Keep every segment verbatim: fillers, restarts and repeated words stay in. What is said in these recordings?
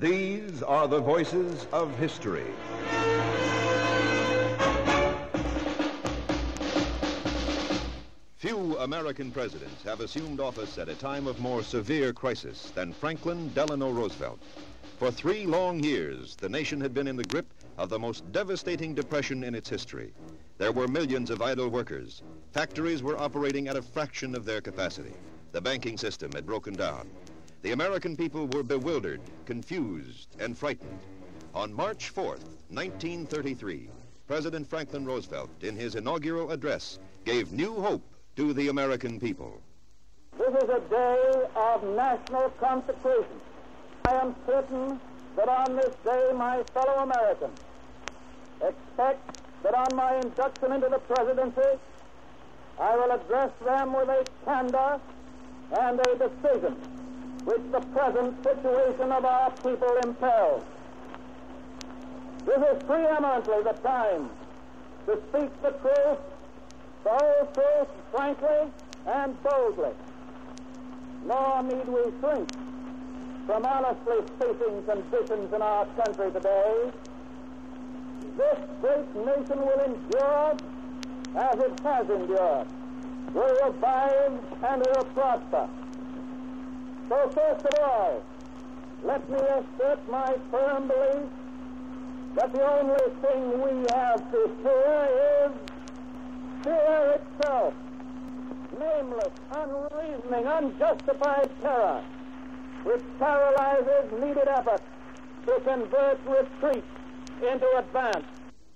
These are the voices of history. Few American presidents have assumed office at a time of more severe crisis than Franklin Delano Roosevelt. For three long years, the nation had been in the grip of the most devastating depression in its history. There were millions of idle workers. Factories were operating at a fraction of their capacity. The banking system had broken down. The American people were bewildered, confused, and frightened. On March fourth, nineteen thirty-three, President Franklin Roosevelt, in his inaugural address, gave new hope to the American people. This is a day of national consecration. I am certain that on this day, my fellow Americans expect that on my induction into the presidency, I will address them with a candor and a decision which the present situation of our people impels. This is preeminently the time to speak the truth, the whole truth, frankly and boldly. Nor need we shrink from honestly facing conditions in our country today. This great nation will endure as it has endured, will revive and will prosper. So first of all, let me assert my firm belief that the only thing we have to fear is fear itself, nameless, unreasoning, unjustified terror, which paralyzes needed effort to convert retreat into advance.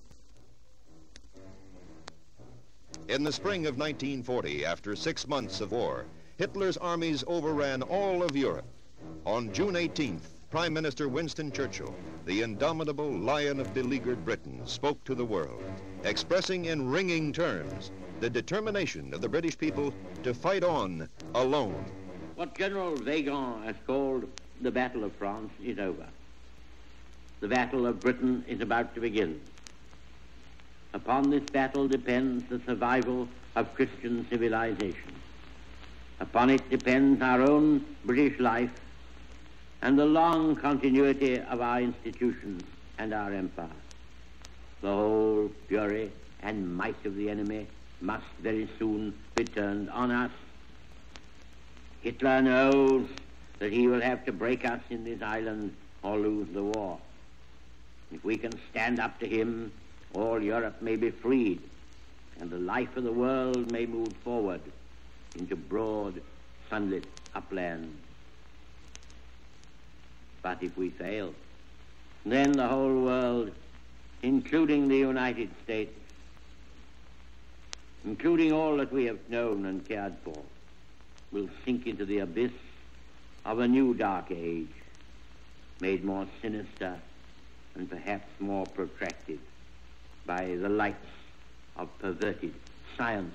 In the spring of nineteen forty, after six months of war, Hitler's armies overran all of Europe. On June eighteenth, Prime Minister Winston Churchill, the indomitable lion of beleaguered Britain, spoke to the world, expressing in ringing terms the determination of the British people to fight on alone. What General Weygand has called the Battle of France is over. The Battle of Britain is about to begin. Upon this battle depends the survival of Christian civilization. Upon it depends our own British life and the long continuity of our institutions and our empire. The whole fury and might of the enemy must very soon be turned on us. Hitler knows that he will have to break us in this island or lose the war. If we can stand up to him, all Europe may be freed, and the life of the world may move forward into broad, sunlit uplands. But if we fail, then the whole world, including the United States, including all that we have known and cared for, will sink into the abyss of a new dark age, made more sinister and perhaps more protracted by the lights of perverted science.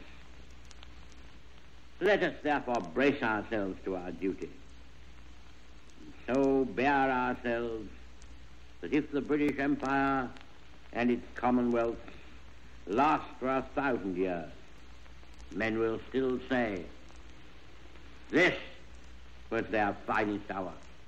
Let us therefore brace ourselves to our duty, and so bear ourselves that if the British Empire and its commonwealths last for a thousand years, men will still say, this was their finest hour.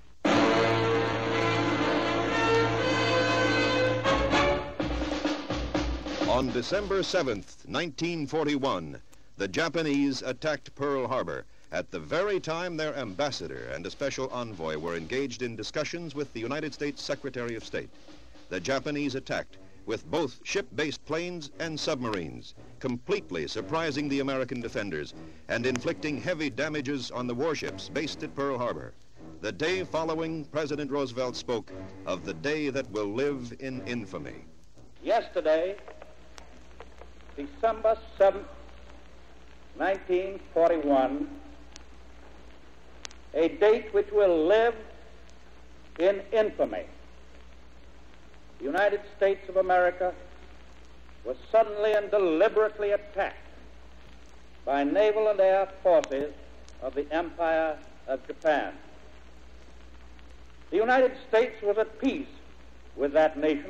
On December seventh, nineteen forty-one, the Japanese attacked Pearl Harbor at the very time their ambassador and a special envoy were engaged in discussions with the United States Secretary of State. The Japanese attacked with both ship-based planes and submarines, completely surprising the American defenders and inflicting heavy damages on the warships based at Pearl Harbor. The day following, President Roosevelt spoke of the day that will live in infamy. Yesterday, December seventh, nineteen forty-one, a date which will live in infamy. The United States of America was suddenly and deliberately attacked by naval and air forces of the Empire of Japan. The United States was at peace with that nation,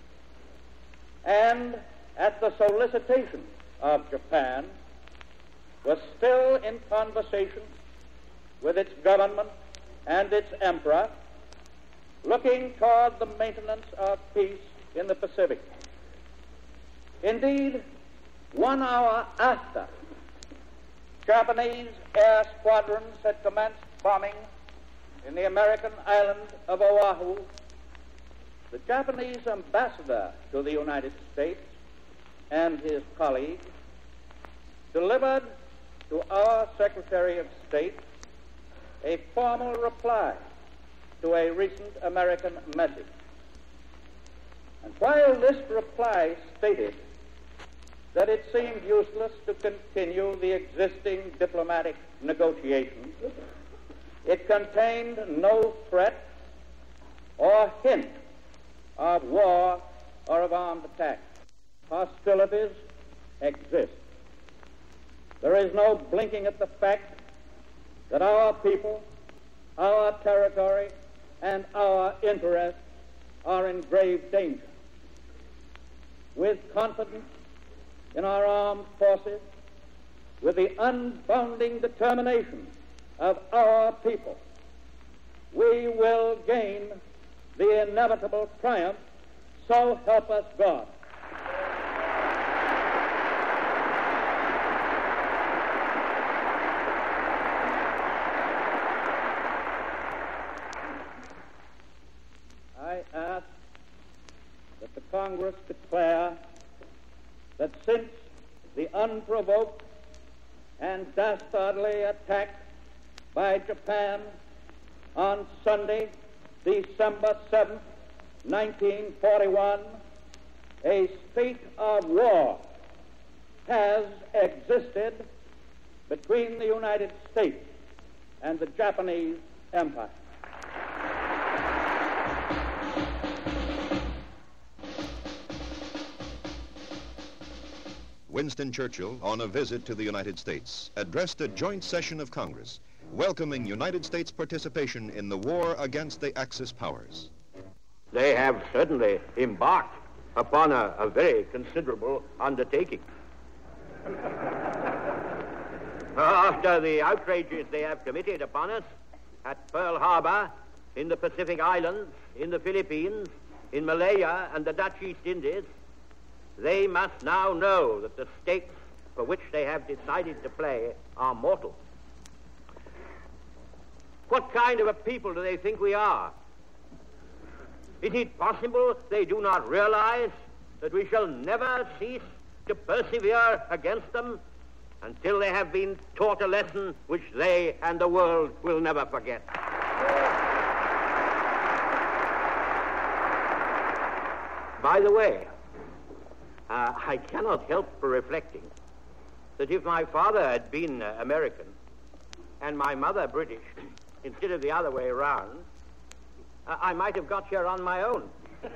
and at the solicitation of Japan, was still in conversation with its government and its emperor looking toward the maintenance of peace in the Pacific. Indeed, one hour after Japanese air squadrons had commenced bombing in the American island of Oahu, the Japanese ambassador to the United States and his colleague delivered to our Secretary of State a formal reply to a recent American message. And while this reply stated that it seemed useless to continue the existing diplomatic negotiations, it contained no threat or hint of war or of armed attack. Hostilities exist. There is no blinking at the fact that our people, our territory, and our interests are in grave danger. With confidence in our armed forces, with the unbounding determination of our people, we will gain the inevitable triumph, so help us God. I ask that the Congress declare that since the unprovoked and dastardly attack by Japan on Sunday, December seventh, nineteen forty-one, a state of war has existed between the United States and the Japanese Empire. Winston Churchill, on a visit to the United States, addressed a joint session of Congress, welcoming United States participation in the war against the Axis powers. They have certainly embarked upon a, a very considerable undertaking. After the outrages they have committed upon us at Pearl Harbor, in the Pacific Islands, in the Philippines, in Malaya and the Dutch East Indies, they must now know that the stakes for which they have decided to play are mortal. What kind of a people do they think we are? Is it possible they do not realize that we shall never cease to persevere against them until they have been taught a lesson which they and the world will never forget? By the way, uh, I cannot help reflecting that if my father had been uh, American and my mother British, instead of the other way around, uh, I might have got here on my own.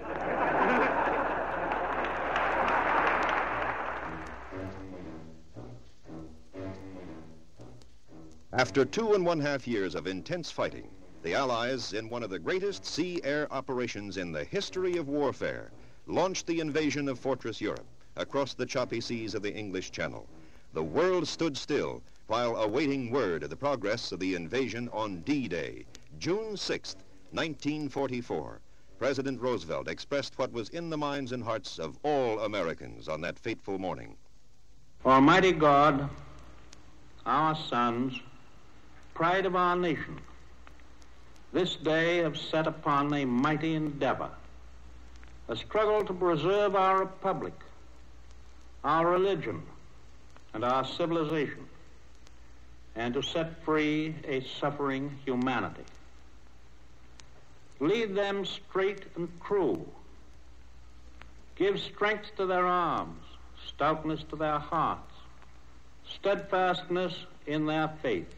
After two and one half years of intense fighting, the Allies, in one of the greatest sea-air operations in the history of warfare, launched the invasion of Fortress Europe across the choppy seas of the English Channel. The world stood still while awaiting word of the progress of the invasion on D-Day, June sixth, nineteen forty-four. President Roosevelt expressed what was in the minds and hearts of all Americans on that fateful morning. Almighty God, our sons, pride of our nation, this day have set upon a mighty endeavor, a struggle to preserve our republic, our religion, and our civilization, and to set free a suffering humanity. Lead them straight and true. Give strength to their arms, stoutness to their hearts, steadfastness in their faith.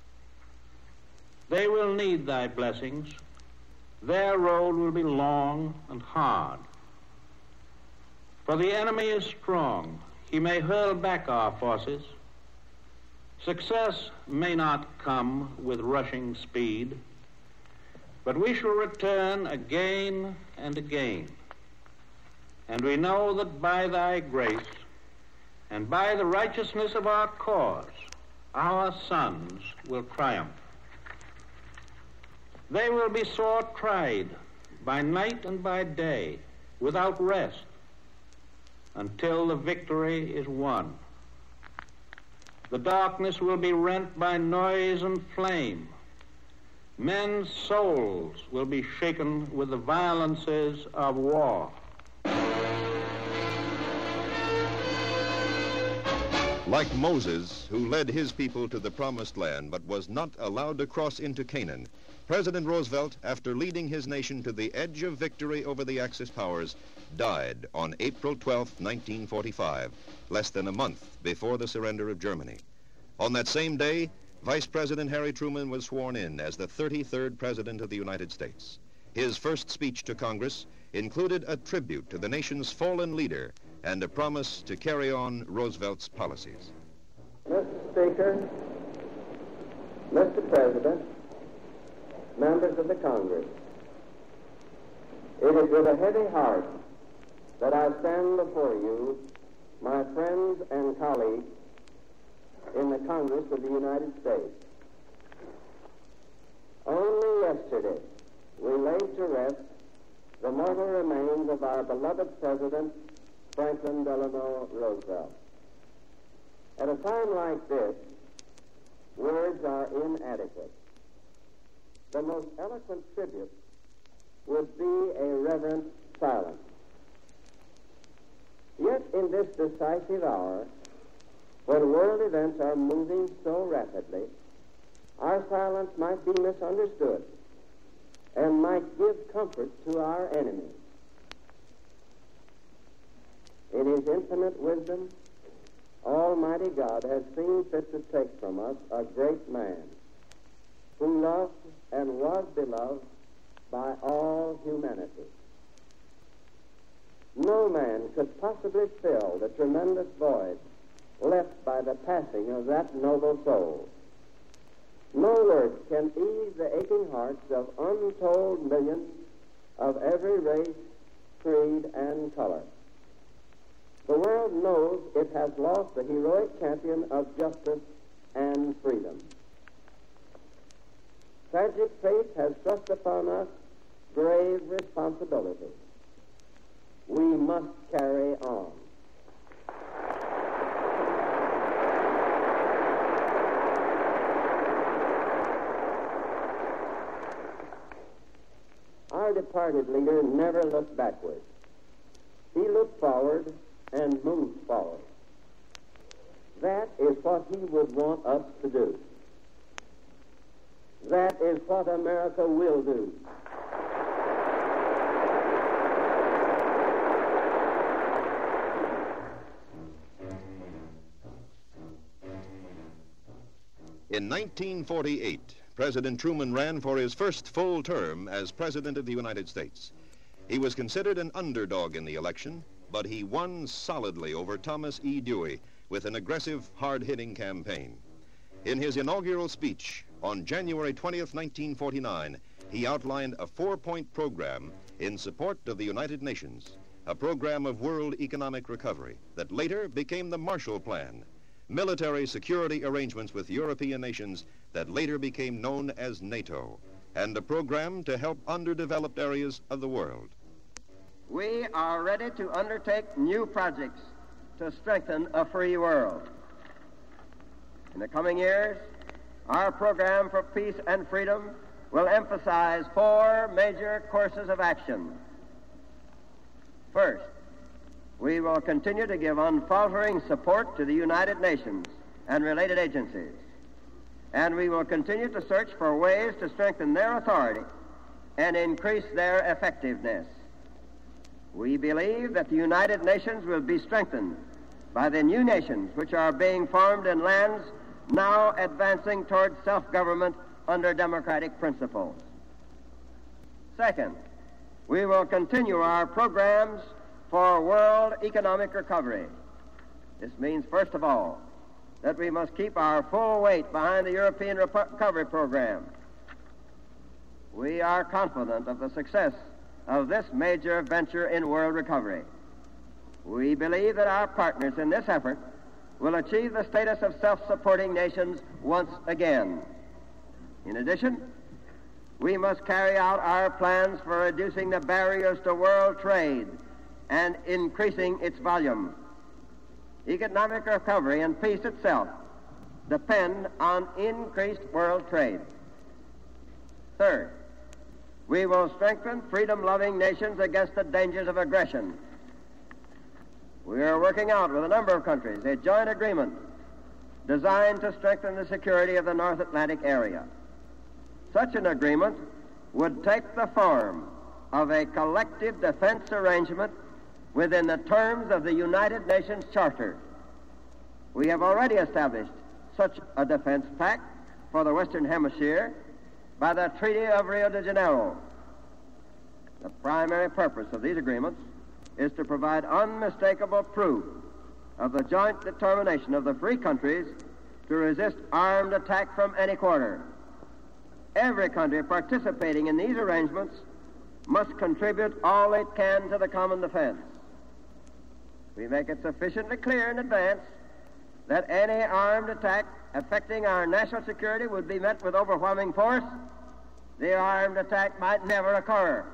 They will need thy blessings. Their road will be long and hard. For the enemy is strong. He may hurl back our forces. Success may not come with rushing speed, but we shall return again and again. And we know that by thy grace and by the righteousness of our cause, our sons will triumph. They will be sore tried by night and by day, without rest, until the victory is won. The darkness will be rent by noise and flame. Men's souls will be shaken with the violences of war. Like Moses, who led his people to the promised land but was not allowed to cross into Canaan, President Roosevelt, after leading his nation to the edge of victory over the Axis powers, died on April twelfth, nineteen forty-five, less than a month before the surrender of Germany. On that same day, Vice President Harry Truman was sworn in as the thirty-third President of the United States. His first speech to Congress included a tribute to the nation's fallen leader and a promise to carry on Roosevelt's policies. Mister Speaker, Mister President, members of the Congress, it is with a heavy heart that I stand before you, my friends and colleagues in the Congress of the United States. Only yesterday we laid to rest the mortal remains of our beloved President, Franklin Delano Roosevelt. At a time like this, words are inadequate. The most eloquent tribute would be a reverent silence. Yet in this decisive hour, when world events are moving so rapidly, our silence might be misunderstood and might give comfort to our enemies. In his infinite wisdom, Almighty God has seen fit to take from us a great man who loved and was beloved by all humanity. No man could possibly fill the tremendous void left by the passing of that noble soul. No words can ease the aching hearts of untold millions of every race, creed, and color. The world knows it has lost the heroic champion of justice and freedom. Tragic fate has thrust upon us grave responsibility. We must carry on. Our departed leader never looked backward. He looked forward and moved forward. That is what he would want us to do. That is what America will do. In nineteen forty-eight, President Truman ran for his first full term as President of the United States. He was considered an underdog in the election, but he won solidly over Thomas E. Dewey with an aggressive, hard-hitting campaign. In his inaugural speech on January twentieth, nineteen forty-nine, he outlined a four-point program in support of the United Nations, a program of world economic recovery that later became the Marshall Plan, military security arrangements with European nations that later became known as NATO, and a program to help underdeveloped areas of the world. We are ready to undertake new projects to strengthen a free world. In the coming years, our program for peace and freedom will emphasize four major courses of action. First, we will continue to give unfaltering support to the United Nations and related agencies, and we will continue to search for ways to strengthen their authority and increase their effectiveness. We believe that the United Nations will be strengthened by the new nations which are being formed in lands now advancing toward self-government under democratic principles. Second, we will continue our programs for world economic recovery. This means, first of all, that we must keep our full weight behind the European Recovery Program. We are confident of the success of this major venture in world recovery. We believe that our partners in this effort will achieve the status of self-supporting nations once again. In addition, we must carry out our plans for reducing the barriers to world trade and increasing its volume. Economic recovery and peace itself depend on increased world trade. Third, we will strengthen freedom-loving nations against the dangers of aggression. We are working out with a number of countries a joint agreement designed to strengthen the security of the North Atlantic area. Such an agreement would take the form of a collective defense arrangement within the terms of the United Nations Charter. We have already established such a defense pact for the Western Hemisphere by the Treaty of Rio de Janeiro. The primary purpose of these agreements is to provide unmistakable proof of the joint determination of the free countries to resist armed attack from any quarter. Every country participating in these arrangements must contribute all it can to the common defense. We make it sufficiently clear in advance that any armed attack affecting our national security would be met with overwhelming force. The armed attack might never occur.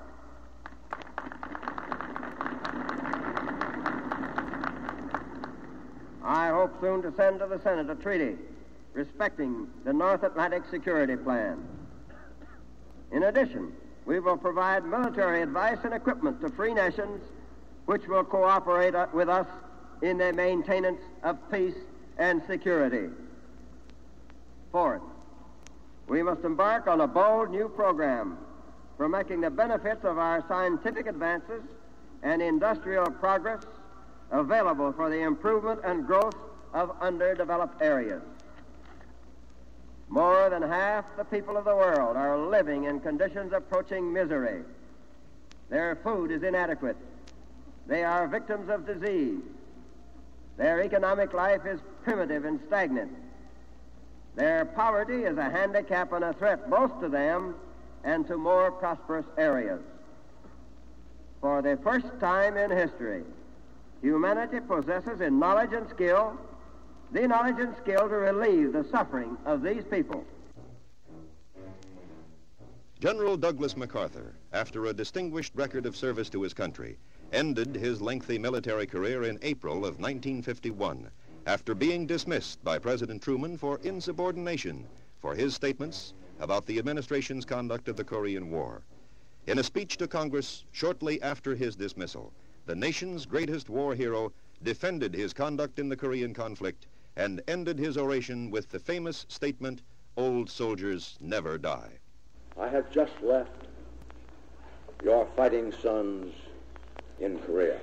I hope soon to send to the Senate a treaty respecting the North Atlantic Security Plan. In addition, we will provide military advice and equipment to free nations which will cooperate with us in the maintenance of peace and security. Fourth, we must embark on a bold new program for making the benefits of our scientific advances and industrial progress available for the improvement and growth of underdeveloped areas. More than half the people of the world are living in conditions approaching misery. Their food is inadequate. They are victims of disease. Their economic life is primitive and stagnant. Their poverty is a handicap and a threat both to them and to more prosperous areas. For the first time in history, humanity possesses in knowledge and skill the knowledge and skill to relieve the suffering of these people. General Douglas MacArthur, after a distinguished record of service to his country, ended his lengthy military career in April of nineteen fifty-one, after being dismissed by President Truman for insubordination for his statements about the administration's conduct of the Korean War. In a speech to Congress shortly after his dismissal, the nation's greatest war hero defended his conduct in the Korean conflict and ended his oration with the famous statement, "Old soldiers never die." I have just left your fighting sons in Korea.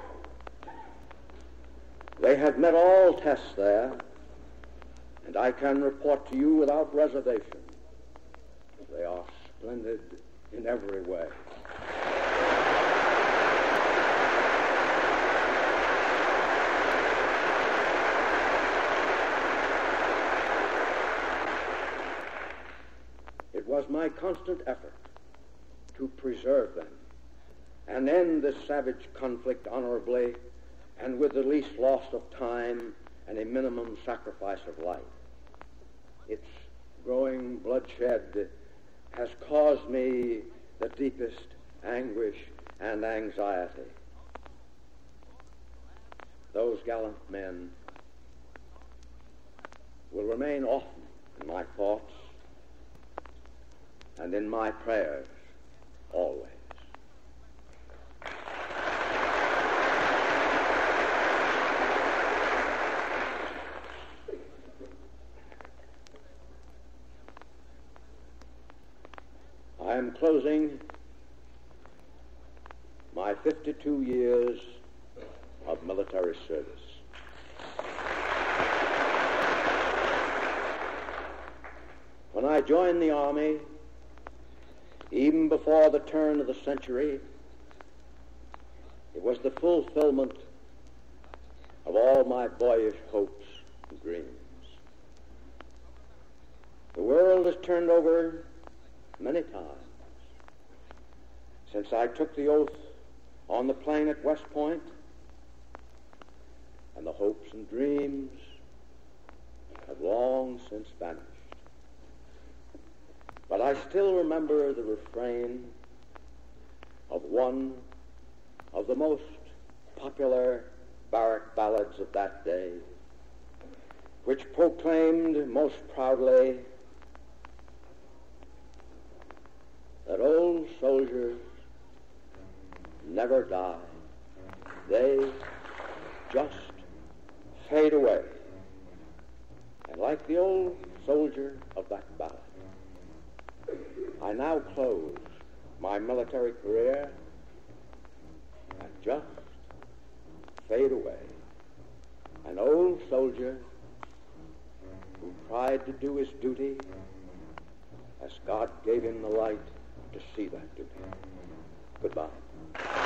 They have met all tests there, and I can report to you without reservation they are splendid in every way. It was my constant effort to preserve them and end this savage conflict honorably and with the least loss of time and a minimum sacrifice of life. Its growing bloodshed has caused me the deepest anguish and anxiety. Those gallant men will remain often in my thoughts and in my prayers always. I am closing my fifty-two years of military service. When I joined the Army, even before the turn of the century, it was the fulfillment of all my boyish hopes and dreams. The world has turned over many times since I took the oath on the plain at West Point, and the hopes and dreams have long since vanished. But But I still remember the refrain of one of the most popular barrack ballads of that day, which proclaimed most proudly that old soldiers never die. They just fade away. And like the old soldier of that ballad, I now close my military career and just fade away. An old soldier who tried to do his duty as God gave him the light to see that duty. Goodbye.